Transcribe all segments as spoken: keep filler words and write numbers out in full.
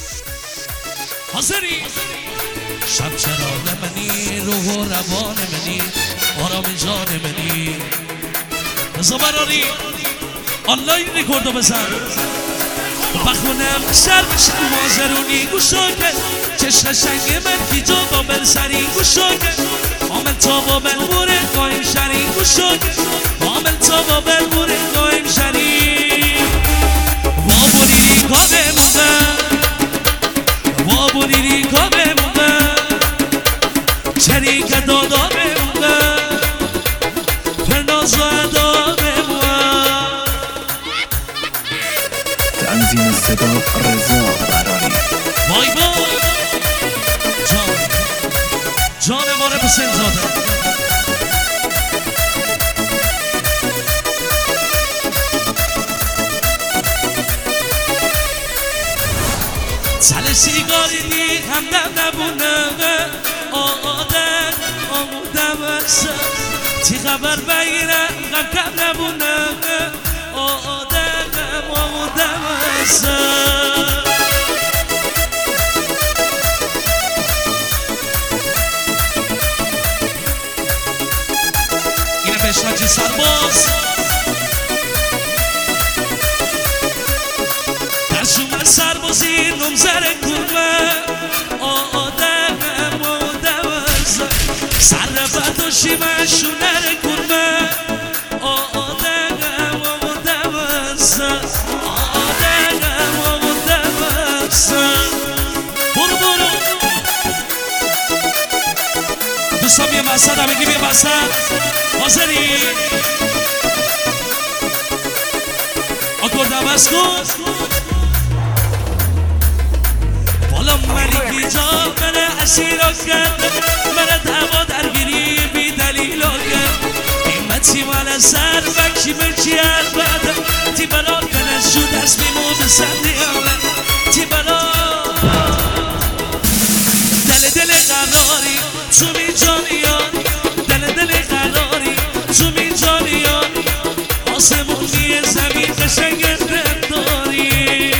حاضری شب چراغ منی روح و روان منی آرام جان منی رضا براری آنلاین ریکوردو بزن بخونم سر بشم مازرونی گوشو که چشم شنگ من کی جا بابل سری گوشو که عامل تا بابل بوره قایم شری گوشو که عامل تا بابل بوره قایم شری وابونی ریکا بمونم وابونی ریکا بمونم شریک دادا بمونم فرناز و ادا بمونم تنظیم صدا رضا براری وای وای جان جان ماره حسین زاده سال سیگاری دی همدم نبونه آدن آمودم ارسا تی خبر بگیرم غم کم نبونه آدن آمودم ارسا اینه بشنجی سرباز سربازی نمزر کنه آدم آدم سر بداشی مشونر کنه آدم آدم آدم آدم برو برو دوستان بیا مسد همگی بیا مسد حاضری آکردم از کن ملیکی جا من اسیرا کرد من دعوا درگیری بی دلیل کرد قیمتی مال سر بکشی بچی البته تی برا کنه شد از میمود سندی آمد تی برا دل دل قراری تو می جانیان دل دل قراری تو می جانیان آسمونی زمین قشنگ داری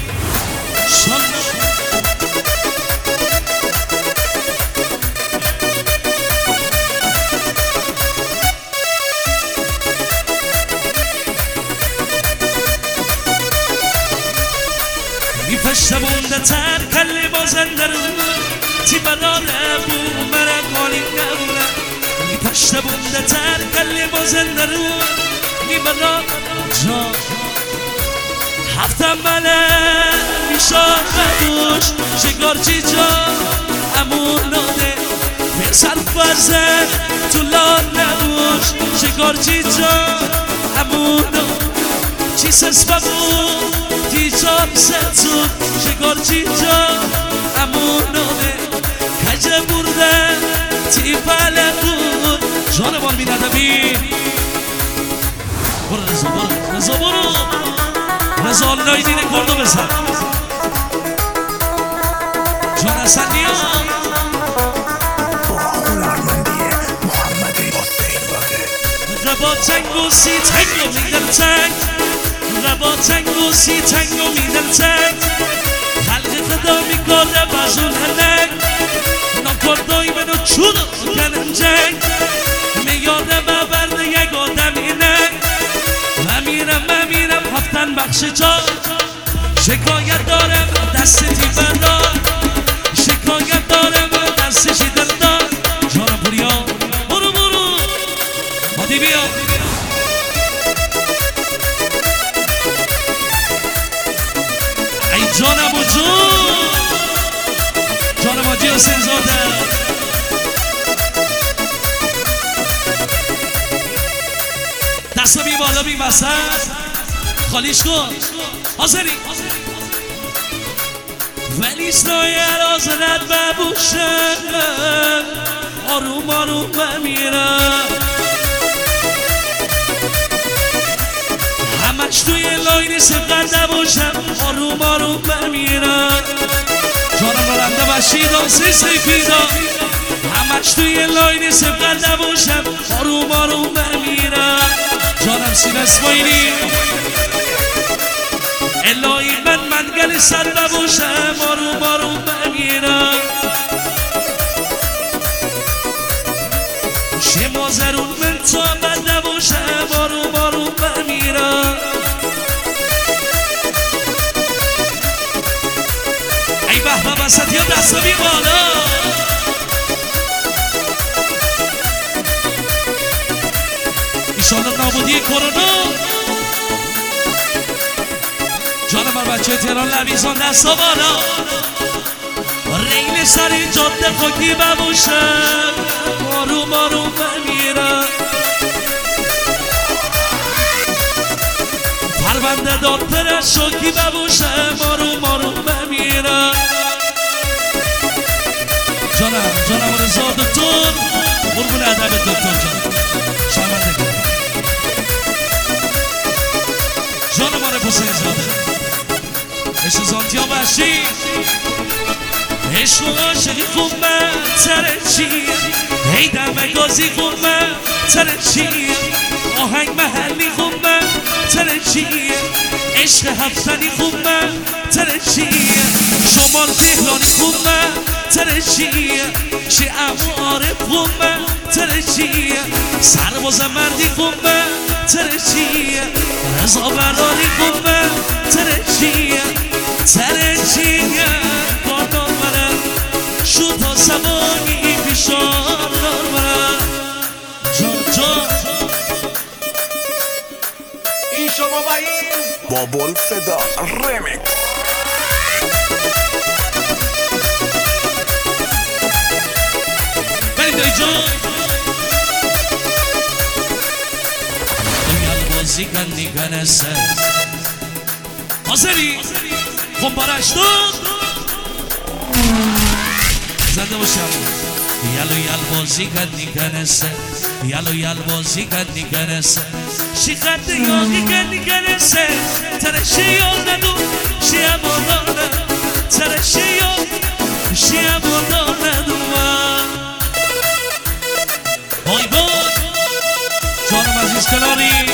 شبونده تر کلی بازنده رو تی براره بو مرا کالی نبونه می پشته بونده تر کلی بازنده رو می برا جا هفتم بله میشار بدوش شکارچی جا اموناده پسر فرزه طولان نبوش شکارچی جا اموناده چی سس ببون تی چاب ستون شکارچی جا اموناده کجه برده تی پله بود جانوان می ندبی برو رزا برو رزا برو رزا آنلاین این کردو بزن جان اصلا نیا با هنرمندی محمد حسین واقع ربا تنگو سی تنگو میدل تنگ ربا تنگو سی تنگو میدل تنگ خلق خدا میکنه بازون هنگ ناکردای منو چونو کنم جنگ میاده ببرده یک آدم اینک و میرم و میرم هفتن بخش جا شکایت دارم دستی بردار شکایت دارم دستشی دل دار جانم پوریا برو برو مادی بیا ای جانم و جون جانم آجی حسین زاده دستا بی بالا بی وسط خالیش کن حاضری ولی سنایه حاضرت ببوشم آروم آروم بمیرم همش توی لاین سبقت نباشم آروم آروم بمیرم جانم رنده بشیدان سی سیفیدان همش توی لاین سبقت نباشم آروم آروم بمیرم جانم سین اسماعیلی الهی من منگل سر نباشم آروم آروم بمیرم شه مازرون من تا من نباشم آروم آروم بمیرم ای بهبه بسط یا دستا بی بالا ایشالا نابودی کرونا جان من بچه تهران لبیزان دستا بالا ریل سر جاده خاکی ببوشم آروم آروم بمیرم پرونده دار پرش شاکی ببوشم آروم آروم بمیرم جانم جانم رضا دکتر قربون ادب دکتر جانم شرمنده کن جانم آره حسین زاده عشق زانتیا بشی عشق و عاشقی خوب من سر چیه هی دم گازی خوب من سر چیه آهنگ محلی خوب من سر چیه عشق هفتنی خوب من سر چیه شمال تهرانی خوب من سر چیه چه امو عارف خوب من سر چیه سرباز مردی خوب من سر چیه رضا براری خوب من سر چیه سر چیه باردار منم شو تا سوانی پیشار دار منم جان جان این شما و این بابل صدا رمیکس بریم دایی جان دویل بازی کندی کنسه حاضری خمبارش داد زنده باشم یلو یل بازی کندی کنسه یلو یل بازی کندی کنسه شی خط یاقی کندی کنسه ترشی یاد ندو شی امادار ندو ترشی یاد شی امادار ندو من بای بای جانم عزیز کناری